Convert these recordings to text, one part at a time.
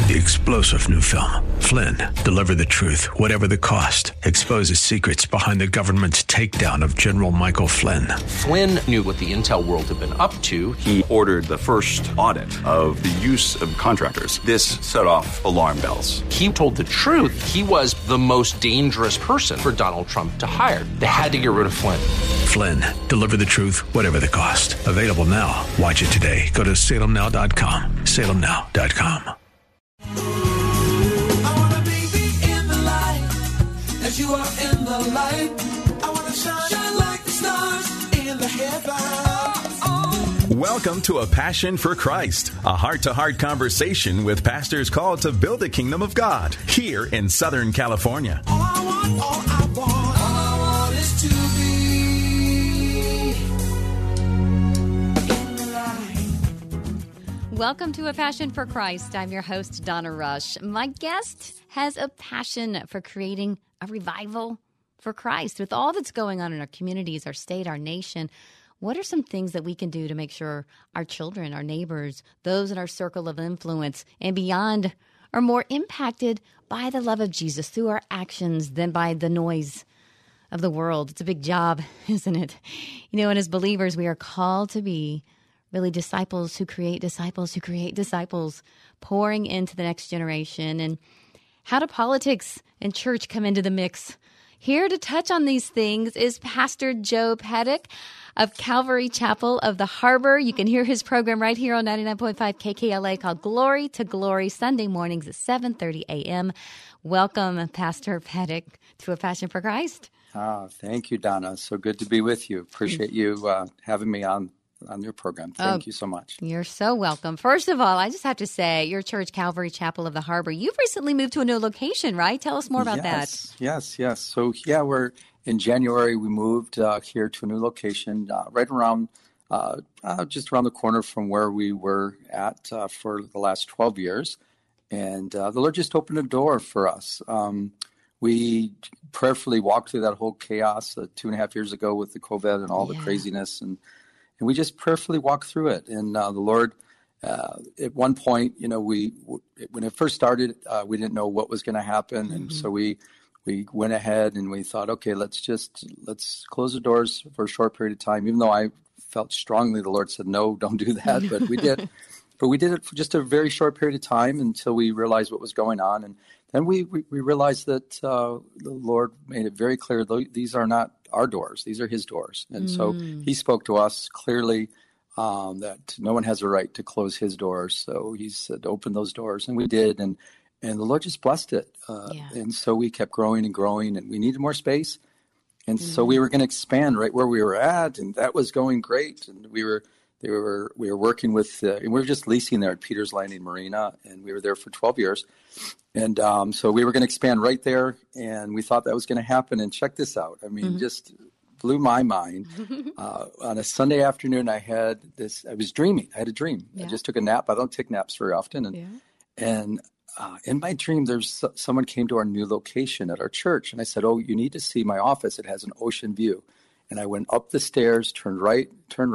The explosive new film, Flynn, deliver the truth, whatever the cost, exposes secrets behind the government's takedown of General Michael Flynn. Flynn knew what the intel world had been up to. He ordered the first audit of the use of contractors. This set off alarm bells. He told the truth. He was the most dangerous person for Donald Trump to hire. They had to get rid of Flynn. Flynn, deliver the truth, whatever the cost. Available now. Watch it today. Go to salemnow.com. salemnow.com. I wanna be in the light, as you are in the light. I wanna shine like the stars in the heavens. Welcome to A Passion for Christ, a heart-to-heart conversation with pastors called to build the kingdom of God here in Southern California. All I want is to be in the light. Welcome to A Passion for Christ. I'm your host, Donna Rush. My guest has a passion for creating a revival for Christ. With all that's going on in our communities, our state, our nation, what are some things that we can do to make sure our children, our neighbors, those in our circle of influence and beyond are more impacted by the love of Jesus through our actions than by the noise of the world? It's a big job, isn't it? You know, and as believers, we are called to be really disciples who create disciples who create disciples, pouring into the next generation. And how do politics and church come into the mix? Here to touch on these things is Pastor Joe Paddock of Calvary Chapel of the Harbor. You can hear his program right here on 99.5 KKLA called Glory to Glory, Sunday mornings at 7:30 a.m. Welcome, Pastor Paddock, to A Passion for Christ. Thank you, Donna. So good to be with you. Appreciate you having me on your program. Thank you so much. You're so welcome. First of all, I just have to say, your church, Calvary Chapel of the Harbor, you've recently moved to a new location, right? Tell us more about that. Yes. So, we're in January. We moved here to a new location right around, just around the corner from where we were at for the last 12 years. And the Lord just opened a door for us. We prayerfully walked through that whole chaos 2.5 years ago with the COVID and all the craziness, and we just prayerfully walked through it. And the Lord, at one point, when it first started, we didn't know what was going to happen. And so we went ahead and we thought, okay, let's close the doors for a short period of time. Even though I felt strongly, the Lord said, no, don't do that. But we did. But we did it for just a very short period of time until we realized what was going on. And then we realized that the Lord made it very clear, these are not our doors. These are his doors. And so he spoke to us clearly that no one has a right to close his doors. So he said, open those doors. And we did. And the Lord just blessed it. And so we kept growing and growing, and we needed more space. And so we were going to expand right where we were at. And that was going great. And we were working with, and we were just leasing there at Peters Landing Marina. And we were there for 12 years. And so we were going to expand right there, and we thought that was going to happen. And check this out. I mean, just blew my mind. On a Sunday afternoon, I was dreaming. I had a dream. I just took a nap. I don't take naps very often. And in my dream, someone came to our new location at our church. And I said, oh, you need to see my office. It has an ocean view. And I went up the stairs, turned right,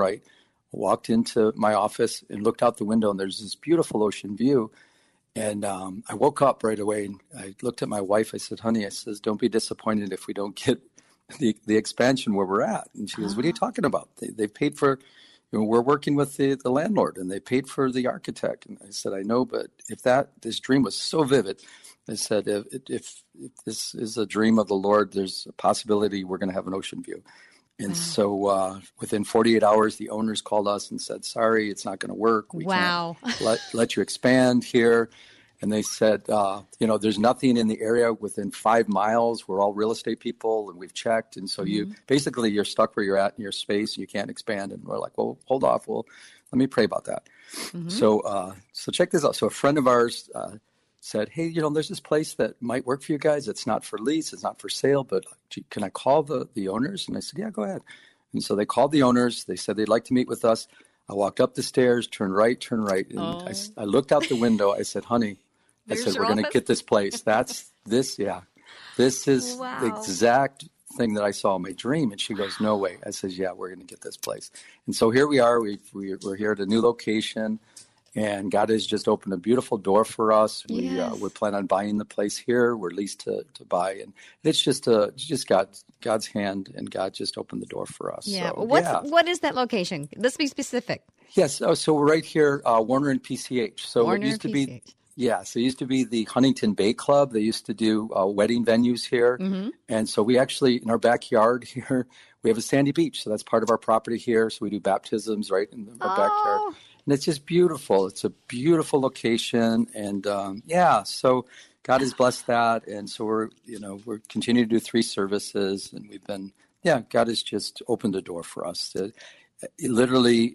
walked into my office and looked out the window, and there's this beautiful ocean view. And I woke up right away, and I looked at my wife. I said, honey, don't be disappointed if we don't get the expansion where we're at. And she goes, what are you talking about? They paid for, we're working with the landlord, and they paid for the architect. And I said, I know, but if this dream was so vivid, I said, if this is a dream of the Lord, there's a possibility we're going to have an ocean view. And so within 48 hours, the owners called us and said, sorry, it's not going to work. We can't let you expand here. And they said, there's nothing in the area within 5 miles. We're all real estate people, and we've checked. And so you're stuck where you're at in your space. You can't expand. And we're like, well, hold off. Well, let me pray about that. So check this out. So a friend of ours said, hey, there's this place that might work for you guys. It's not for lease. It's not for sale. But can I call the owners? And I said, yeah, go ahead. And so they called the owners. They said they'd like to meet with us. I walked up the stairs, turned right. And I looked out the window. I said, honey, we're going to get this place. This is the exact thing that I saw in my dream. And she goes, no way. I said, yeah, we're going to get this place. And so here we are. We're here at a new location. And God has just opened a beautiful door for us. Yes. We plan on buying the place here. We're leased to buy, and it's just God's hand, and God just opened the door for us. Yeah. So, What is that location? Let's be specific. Yes. So we're right here, Warner and PCH. So Warner it used to and be. PCH. Yeah, so it used to be the Huntington Bay Club. They used to do wedding venues here. Mm-hmm. And so we actually, in our backyard here, we have a sandy beach. So that's part of our property here. So we do baptisms right in our backyard. And it's just beautiful. It's a beautiful location. And so God has blessed that. And so we're continuing to do 3 services. And we've been, God has just opened a door for us. Literally,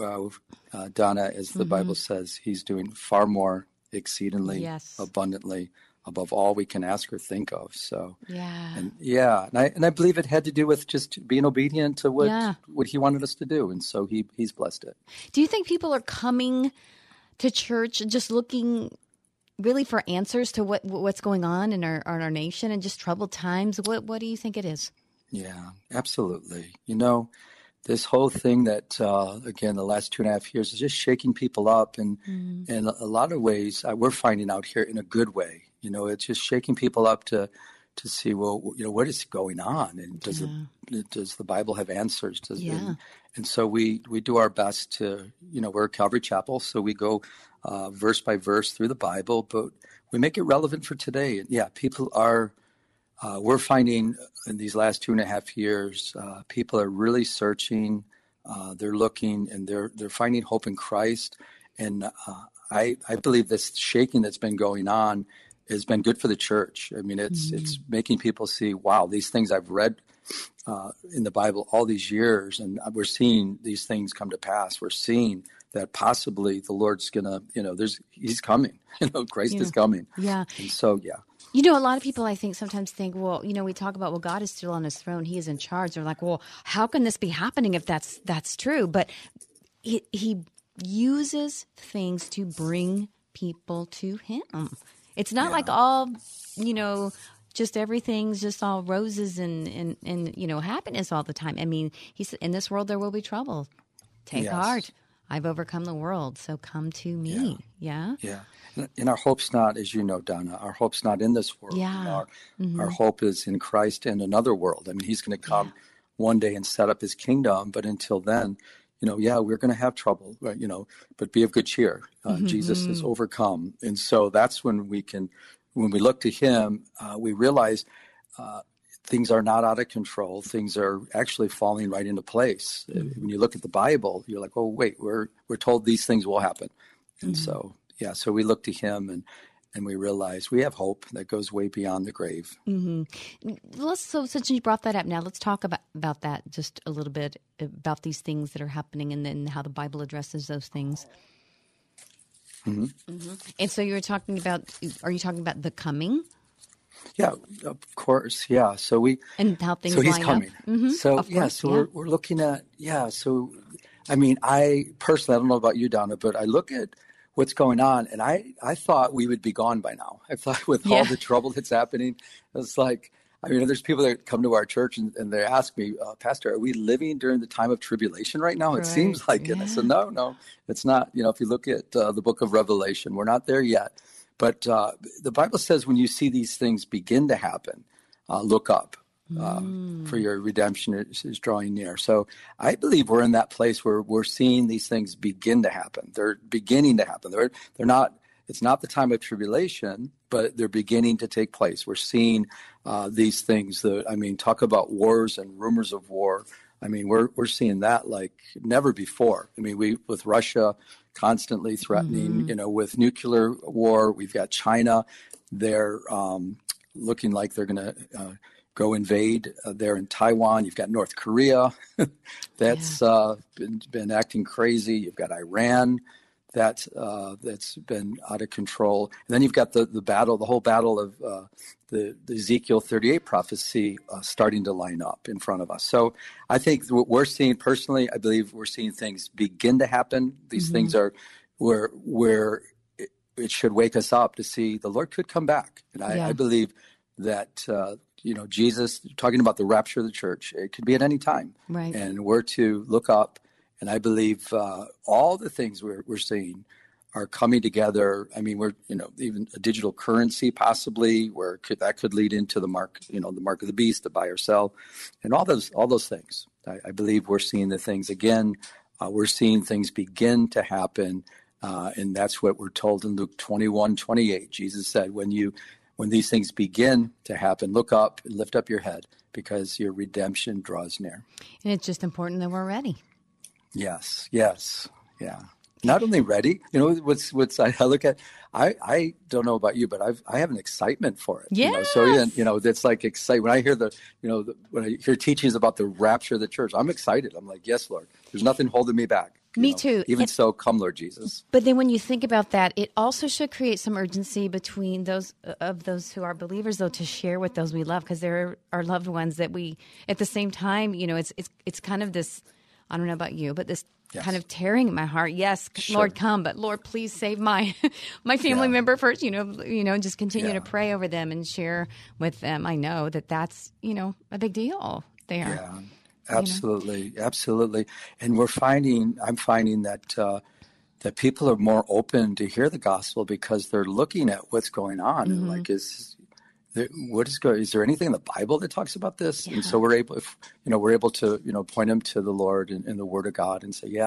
Donna, as the Bible says, he's doing far more exceedingly abundantly above all we can ask or think of. So and I believe it had to do with just being obedient to what he wanted us to do, and so he's blessed it. Do you think people are coming to church just looking really for answers to what's going on in our nation and just troubled times? What do you think it is? Yeah, absolutely. This whole thing that, again, the last 2.5 years is just shaking people up. And in a lot of ways, we're finding out here in a good way. It's just shaking people up to see, well, what is going on? And does the Bible have answers? And so we do our best to, we're at Calvary Chapel, so we go verse by verse through the Bible, but we make it relevant for today. And people are... we're finding in these last 2.5 years, people are really searching. They're looking, and they're finding hope in Christ. And I believe this shaking that's been going on has been good for the church. I mean, it's making people see, wow, these things I've read in the Bible all these years, and we're seeing these things come to pass. We're seeing that possibly the Lord's gonna, he's coming. Christ is coming. Yeah. And so, a lot of people, I think, sometimes think, well, we talk about, well, God is still on his throne. He is in charge. They're like, well, how can this be happening if that's true? But he uses things to bring people to him. It's not like all, just everything's just all roses and happiness all the time. I mean, he said, in this world there will be trouble. Take heart. I've overcome the world, so come to me. Yeah. And our hope's not, as you know, Donna, our hope's not in this world. Our hope is in Christ and another world. I mean, he's going to come one day and set up his kingdom. But until then, we're going to have trouble, but be of good cheer. Jesus has overcome. And so that's when we look to him, we realize things are not out of control. Things are actually falling right into place. When you look at the Bible, you're like, oh, wait, we're told these things will happen. And so we look to him and we realize we have hope that goes way beyond the grave. So since you brought that up now, let's talk about that just a little bit, about these things that are happening and then how the Bible addresses those things. And so are you talking about the coming? Yeah, of course. Yeah. So and how things he's line coming. Up. So we're looking at, so, I mean, I personally, I don't know about you, Donna, but I look at what's going on, and I thought we would be gone by now. I thought with all the trouble that's happening, it's like, I mean, there's people that come to our church and they ask me, Pastor, are we living during the time of tribulation right now? It seems like it. And I said, no, it's not. If you look at the book of Revelation, we're not there yet. But the Bible says when you see these things begin to happen, look up, for your redemption is drawing near. So I believe we're in that place where we're seeing these things begin to happen. They're beginning to happen. They're not. It's not the time of tribulation, but they're beginning to take place. We're seeing these things. Talk about wars and rumors of war. I mean, we're seeing that like never before. I mean, with Russia constantly threatening, with nuclear war. We've got China. They're looking like they're going to go invade there in Taiwan. You've got North Korea that's been acting crazy. You've got Iran that's been out of control. And then you've got the whole battle of the Ezekiel 38 prophecy starting to line up in front of us. So I think what we're seeing personally, I believe we're seeing things begin to happen. These things are where it should wake us up to see the Lord could come back. And I believe that, Jesus, talking about the rapture of the church, it could be at any time. Right. And we're to look up. And I believe all the things we're seeing are coming together. I mean, we're, even a digital currency possibly, where that could lead into the mark, the mark of the beast, the buy or sell, and all those things. I believe we're seeing the things again. We're seeing things begin to happen, and that's what we're told in Luke 21:28. Jesus said, when these things begin to happen, look up and lift up your head, because your redemption draws near. And it's just important that we're ready. Yes, yeah. Not only ready, what's I look at, I don't know about you, but I have an excitement for it. Yes. So it's like exciting. When I hear when I hear teachings about the rapture of the church, I'm excited. I'm like, yes, Lord, there's nothing holding me back. Me too. Even so, come, Lord Jesus. But then when you think about that, it also should create some urgency between those who are believers, though, to share with those we love, because there are loved ones that we, at the same time, it's kind of this, I don't know about you, but this kind of tearing at my heart. Yes, sure. Lord, come, but Lord, please save my family member first. Just continue to pray over them and share with them. I know that's a big deal there. Yeah, absolutely, absolutely. And I'm finding that that people are more open to hear the gospel because they're looking at what's going on. Mm-hmm. And like, is there anything in the Bible that talks about this? Yeah. And so we're able to, point them to the Lord in the Word of God and say,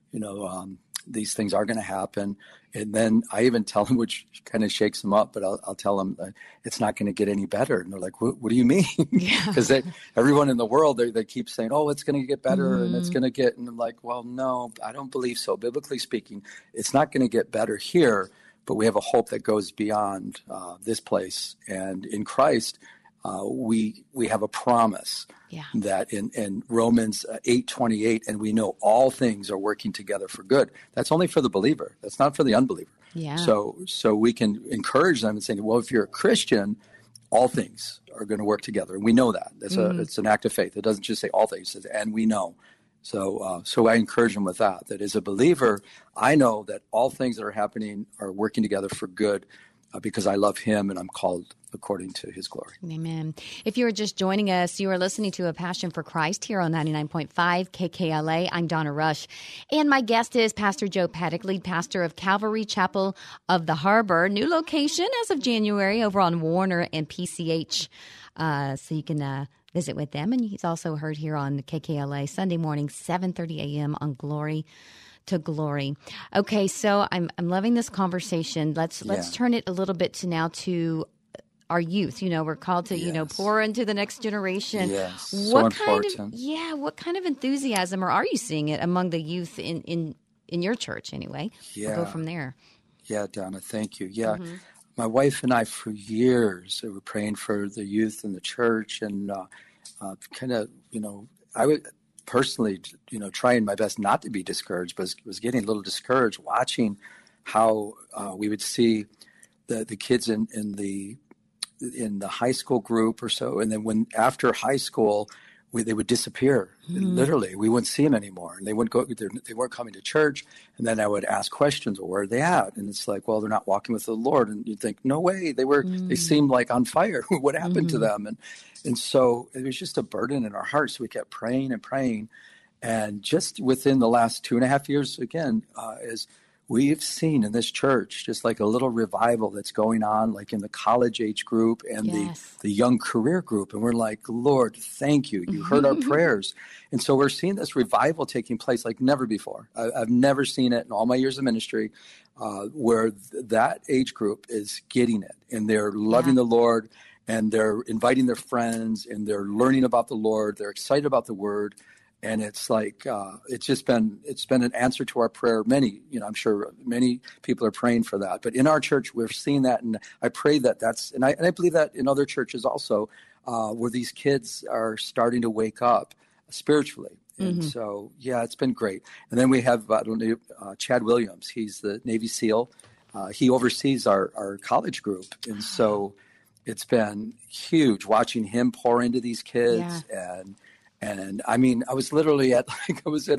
these things are going to happen. And then I even tell them, which kind of shakes them up, but I'll tell them it's not going to get any better. And they're like, what do you mean? Because everyone in the world, they keep saying, oh, it's going to get better and it's going to get, and I'm like, well, no, I don't believe so. Biblically speaking, it's not going to get better here. But we have a hope that goes beyond this place, and in Christ, we have a promise that in Romans 8:28, and we know all things are working together for good. That's only for the believer. That's not for the unbeliever. Yeah. So we can encourage them and say, well, if you're a Christian, all things are going to work together, and we know that. It's an act of faith. It doesn't just say all things, it says, and we know. So I encourage them with that as a believer, I know that all things that are happening are working together for good because I love him and I'm called according to his glory. Amen. If you are just joining us, you are listening to A Passion for Christ here on 99.5 KKLA. I'm Donna Rush. And my guest is Pastor Joe Paddock, lead pastor of Calvary Chapel of the Harbor. New location as of January over on Warner and PCH. So you can visit with them. And he's also heard here on KKLA Sunday morning, 7:30 a.m. on Glory to Glory. Okay, so I'm loving this conversation. Let's turn it a little bit to our youth. We're called to pour into the next generation. Yes, so important. What kind of enthusiasm, or are you seeing it among the youth in your church anyway? Yeah. We'll go from there. Yeah, Donna, thank you. Yeah. Mm-hmm. My wife and I, for years, we were praying for the youth in the church, and I would personally, trying my best not to be discouraged, but was getting a little discouraged watching how we would see the kids in the high school group or so, and then after high school, they would disappear. Literally, we wouldn't see them anymore, and they wouldn't go. They weren't coming to church. And then I would ask questions. Well, where are they at? And it's like, well, they're not walking with the Lord. And you'd think, no way, they were. They seemed like on fire. What happened to them? And so it was just a burden in our hearts. So we kept praying and praying, and just within the last 2.5 years, again, as we've seen in this church, just like a little revival that's going on, like in the college age group and the young career group. And we're like, Lord, thank you. You heard our prayers. And so we're seeing this revival taking place like never before. I've never seen it in all my years of ministry where that age group is getting it. And they're loving the Lord, and they're inviting their friends, and they're learning about the Lord. They're excited about the word. And it's like it's been an answer to our prayer. I'm sure many people are praying for that. But in our church, we're seeing that, and I pray and I believe that in other churches also, where these kids are starting to wake up spiritually. And so, it's been great. And then we have Chad Williams. He's the Navy SEAL. He oversees our college group, and so it's been huge watching him pour into these kids And I mean, I was literally I don't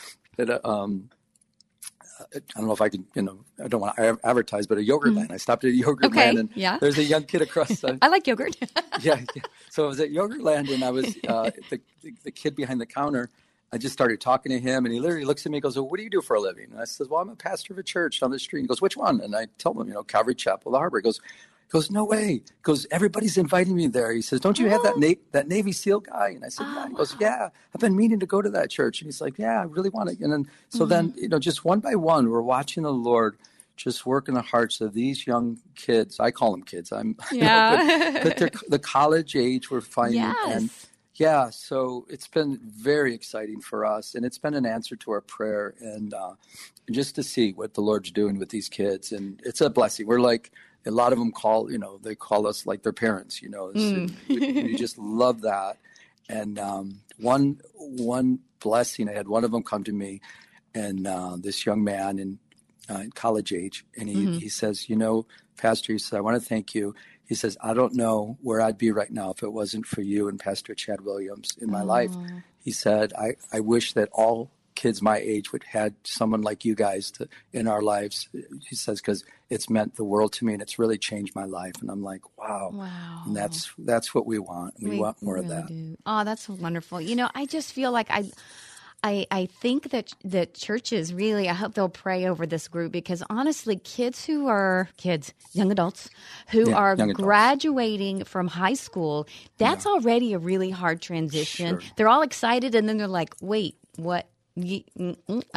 know if I can, I don't want to advertise, but a yogurt land. I stopped at a yogurt land, and there's a young kid across. I like yogurt. yeah. So I was at Yogurt Land, and I was the kid behind the counter I just started talking to him, and he literally looks at me and goes, well, what do you do for a living? And I says, well, I'm a pastor of a church on the street. He goes, which one? And I tell him, Calvary Chapel, the Harbor. He goes, no way. He goes, everybody's inviting me there. He says, don't you have that Navy SEAL guy? And I said, yeah. He goes, yeah, I've been meaning to go to that church. And he's like, yeah, I really want to. And then, so then, just one by one, we're watching the Lord just work in the hearts of these young kids. I call them kids. But they're the college age we're finding. Yes. And so it's been very exciting for us, and it's been an answer to our prayer, and just to see what the Lord's doing with these kids, and it's a blessing. We're like, a lot of them they call us like their parents, we just love that. And one blessing, I had one of them come to me, and this young man in college age, and he says, Pastor, he said, I want to thank you. He says, I don't know where I'd be right now if it wasn't for you and Pastor Chad Williams in my life. He said, I wish that all kids my age would had someone like you guys in our lives. He says, because it's meant the world to me, and it's really changed my life. And I'm like, wow. And that's what we want. We want more really of that. Do. Oh, that's wonderful. I just feel like I think that churches really, I hope they'll pray over this group, because honestly, young adults who are graduating from high school, that's already a really hard transition. Sure. They're all excited, and then they're like, wait, what? They're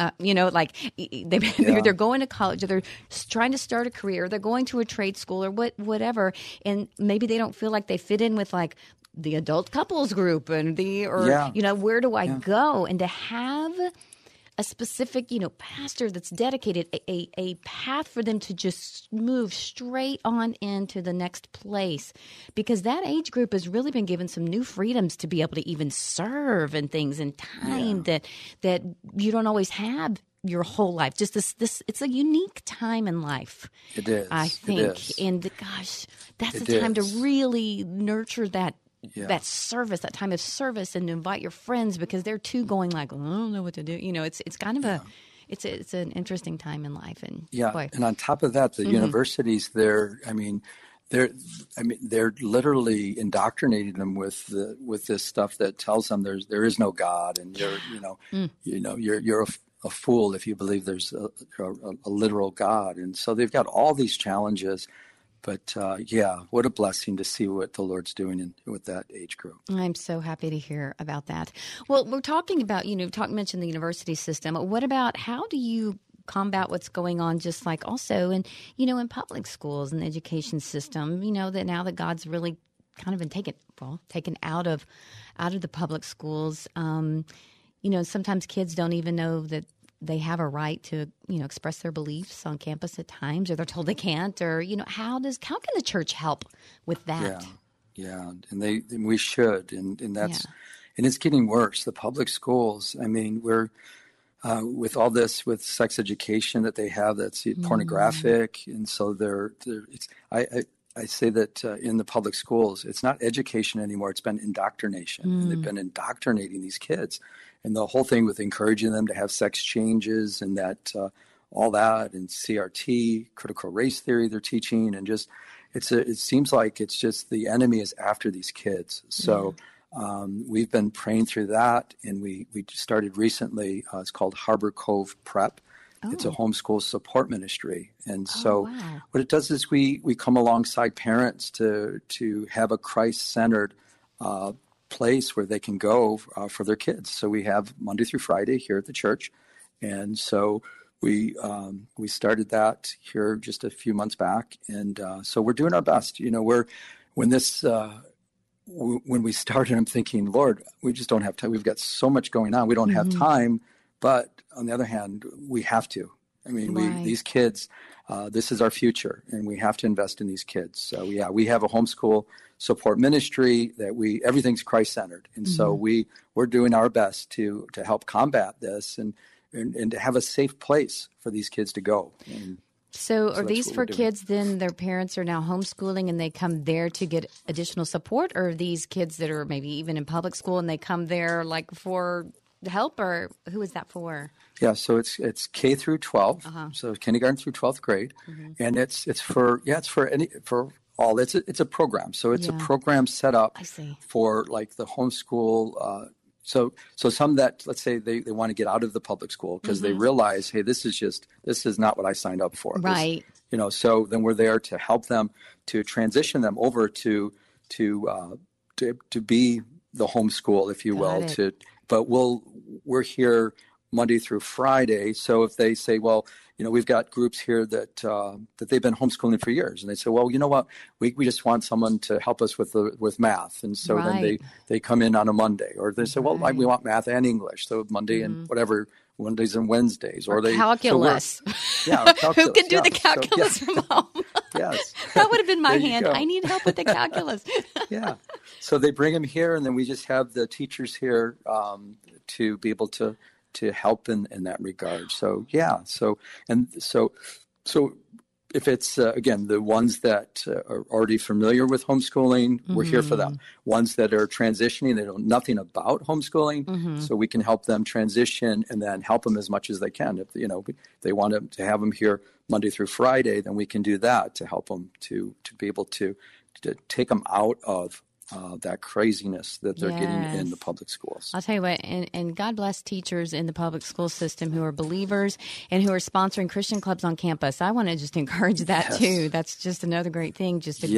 going to college, or they're trying to start a career, they're going to a trade school or whatever, and maybe they don't feel like they fit in with like the adult couples group where do I go? And to have a specific, pastor that's dedicated, a path for them to just move straight on into the next place, because that age group has really been given some new freedoms to be able to even serve and things in time that you don't always have your whole life. Just this it's a unique time in life. It is. I think. And gosh, that's the time to really nurture that service, that time of service, and invite your friends, because they're too going like, I don't know what to do. It's kind of it's an interesting time in life. And and on top of that, the universities, they're literally indoctrinating them with this stuff that tells them there is no God, and you're a fool if you believe there's a literal God. And so they've got all these challenges. But what a blessing to see what the Lord's doing with that age group. I'm so happy to hear about that. Well, we're talking about, mentioned the university system. What about, how do you combat what's going on just like also in public schools and the education system, that now that God's really kind of been taken out of the public schools, sometimes kids don't even know that they have a right to, express their beliefs on campus at times, or they're told they can't, or, how can the church help with that? Yeah. And we should. And that's, and it's getting worse. The public schools, we're, with all this, with sex education that they have, that's pornographic. And so I say that in the public schools, it's not education anymore. It's been indoctrination. And they've been indoctrinating these kids. And the whole thing with encouraging them to have sex changes, and that all that, and CRT, critical race theory they're teaching, and just it seems like it's just the enemy is after these kids. So we've been praying through that, and we started recently. It's called Harbor Cove Prep. It's a homeschool support ministry. And so what it does is we come alongside parents to have a Christ-centered place where they can go for their kids. So we have Monday through Friday here at the church. And so we started that here just a few months back. And so we're doing our best. When we started, I'm thinking, Lord, we just don't have time. We've got so much going on. We don't have time. But on the other hand, we have to. These kids, this is our future, and we have to invest in these kids. So we have a homeschool support ministry that everything's Christ-centered. And so we're doing our best to help combat this and to have a safe place for these kids to go. So are these for kids then their parents are now homeschooling and they come there to get additional support, or are these kids that are maybe even in public school and they come there like for help, or who is that for? Yeah, so it's K through 12, so kindergarten through 12th grade, and it's for all. It's a program, so it's a program set up for like the homeschool So some that, let's say they want to get out of the public school because they realize, hey, this is not what I signed up for. Right. So then we're there to help them, to transition them over to be the homeschool, if you will. But we're here Monday through Friday. So if they say, well, we've got groups here that they've been homeschooling for years, and they say, well, you know what, we just want someone to help us with math, and so then they come in on a Monday, or they say, well, we want math and English, so Monday and whatever, Mondays and Wednesdays, or they calculus. Calculus. Who can do the calculus from home? Yes, that would have been my hand. I need help with the calculus. Yeah, so they bring them here, and then we just have the teachers here to be able to help in that regard. So if it's again the ones that are already familiar with homeschooling, we're here for them. Ones that are transitioning, they know nothing about homeschooling, so we can help them transition and then help them as much as they can. If they want to have them here Monday through Friday, then we can do that to help them to be able to take them out of that craziness that they're getting in the public schools. I'll tell you what, and God bless teachers in the public school system who are believers and who are sponsoring Christian clubs on campus. I want to just encourage that too. That's just another great thing, just to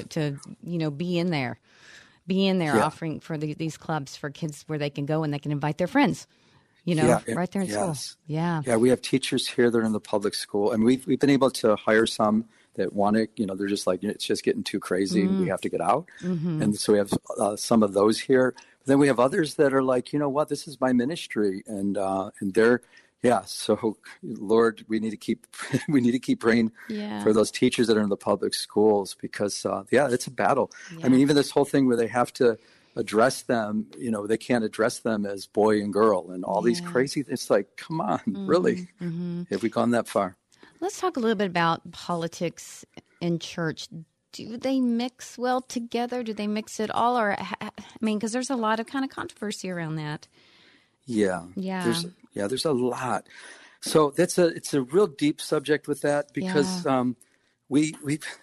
be in there offering for these clubs for kids where they can go and they can invite their friends. Right there in school. Yeah. Yeah, we have teachers here that are in the public school, and we've been able to hire some that want to, they're just like, it's just getting too crazy. We have to get out. And so we have some of those here. But then we have others that are like, you know what, this is my ministry. And they're, so Lord, we need to keep praying for those teachers that are in the public schools because, it's a battle. Yeah. I mean, even this whole thing where they have to address them, they can't address them as boy and girl and all these crazy, it's like, come on, really? Have we gone that far? Let's talk a little bit about politics in church. Do they mix well together? Do they mix it all? Or, because there's a lot of kind of controversy around that. Yeah. There's a lot. So it's a real deep subject with that because we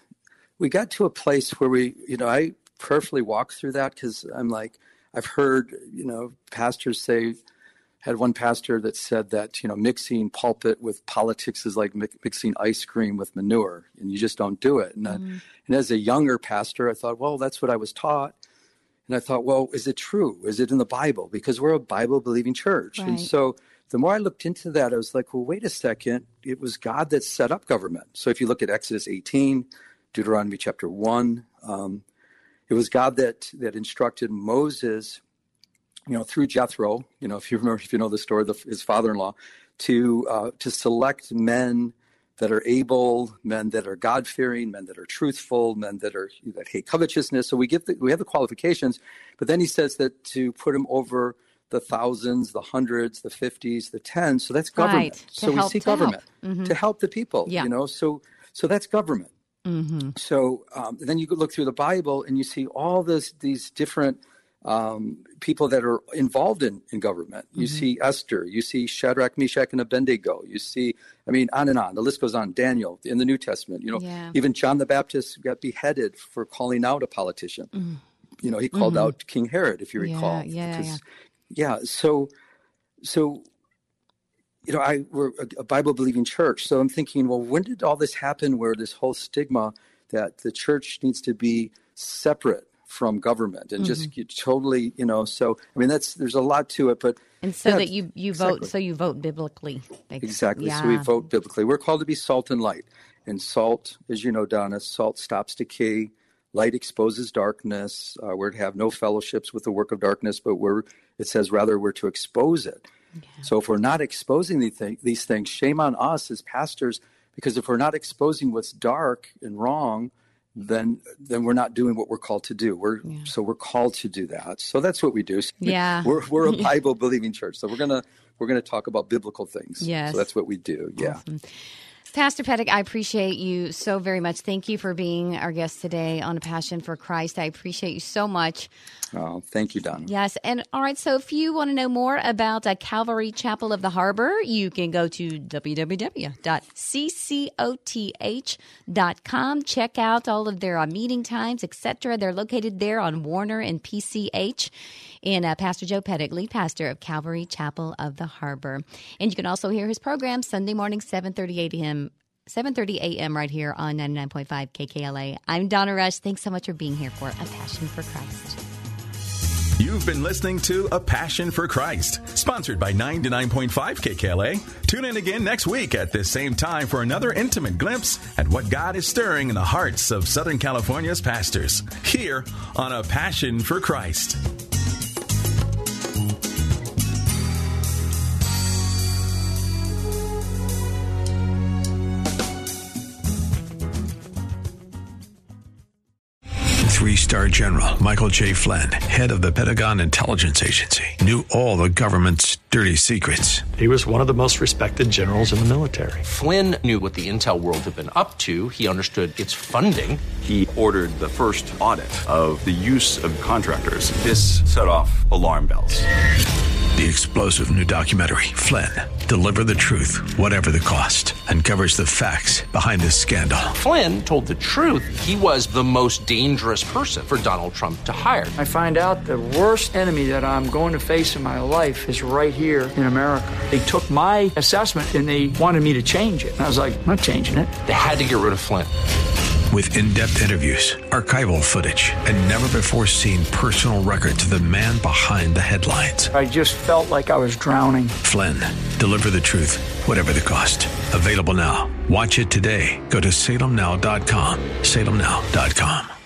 got to a place where I prayerfully walk through that because I'm like, I've heard, pastors say, had one pastor that said that, mixing pulpit with politics is like mixing ice cream with manure, and you just don't do it. And as a younger pastor, I thought, well, that's what I was taught. And I thought, well, is it true? Is it in the Bible? Because we're a Bible-believing church. Right. And so the more I looked into that, I was like, well, wait a second. It was God that set up government. So if you look at Exodus 18, Deuteronomy chapter 1, it was God that instructed Moses, through Jethro, if you know the story, his father-in-law, to select men that are able, men that are God-fearing, men that are truthful, men that hate covetousness. So we have the qualifications, but then he says that to put him over the thousands, the hundreds, the 50s, the tens. So that's government. Right. So we see government to help the people. Yeah. So that's government. Mm-hmm. So then you could look through the Bible and you see all these different people that are involved in government. You see Esther, you see Shadrach, Meshach, and Abednego. You see, on and on. The list goes on. Daniel in the New Testament. Even John the Baptist got beheaded for calling out a politician. He called out King Herod, if you recall. So we're a Bible-believing church. So I'm thinking, well, when did all this happen? Where this whole stigma that the church needs to be separate from government and just totally, so there's a lot to it, but that you vote, so you vote biblically. Exactly. So we vote biblically. We're called to be salt and light, and salt, as you know, Donna, salt stops decay, light exposes darkness. We're to have no fellowships with the work of darkness, but it says rather we're to expose it. Yeah. So if we're not exposing these things, shame on us as pastors, because if we're not exposing what's dark and wrong, then we're not doing what we're called to do. So we're called to do that. So that's what we do. Yeah. We're a Bible believing church. So we're gonna talk about biblical things. Yes. So that's what we do. Yeah. Awesome. Pastor Pettick, I appreciate you so very much. Thank you for being our guest today on A Passion for Christ. I appreciate you so much. Oh, thank you, Donna. Yes. And all right, so if you want to know more about Calvary Chapel of the Harbor, you can go to www.ccOTH.com. Check out all of their meeting times, etc. They're located there on Warner and PCH. and Pastor Joe Pettit, lead pastor of Calvary Chapel of the Harbor. And you can also hear his program Sunday morning, 7:30 a.m. right here on 99.5 KKLA. I'm Donna Rush. Thanks so much for being here for A Passion for Christ. You've been listening to A Passion for Christ, sponsored by 99.5 KKLA. Tune in again next week at this same time for another intimate glimpse at what God is stirring in the hearts of Southern California's pastors, here on A Passion for Christ. Three-star General Michael J. Flynn, head of the Pentagon Intelligence Agency, knew all the government's dirty secrets. He was one of the most respected generals in the military. Flynn knew what the intel world had been up to. He understood its funding. He ordered the first audit of the use of contractors. This set off alarm bells. The explosive new documentary, Flynn, Deliver the Truth, Whatever the Cost, uncovers the facts behind this scandal. Flynn told the truth. He was the most dangerous person for Donald Trump to hire. I find out the worst enemy that I'm going to face in my life is right here in America. They took my assessment and they wanted me to change it. And I was like, I'm not changing it. They had to get rid of Flynn. With in-depth interviews, archival footage, and never-before-seen personal records of the man behind the headlines. I just felt like I was drowning. Flynn, Deliver the Truth, Whatever the Cost. Available now. Watch it today. Go to salemnow.com. salemnow.com.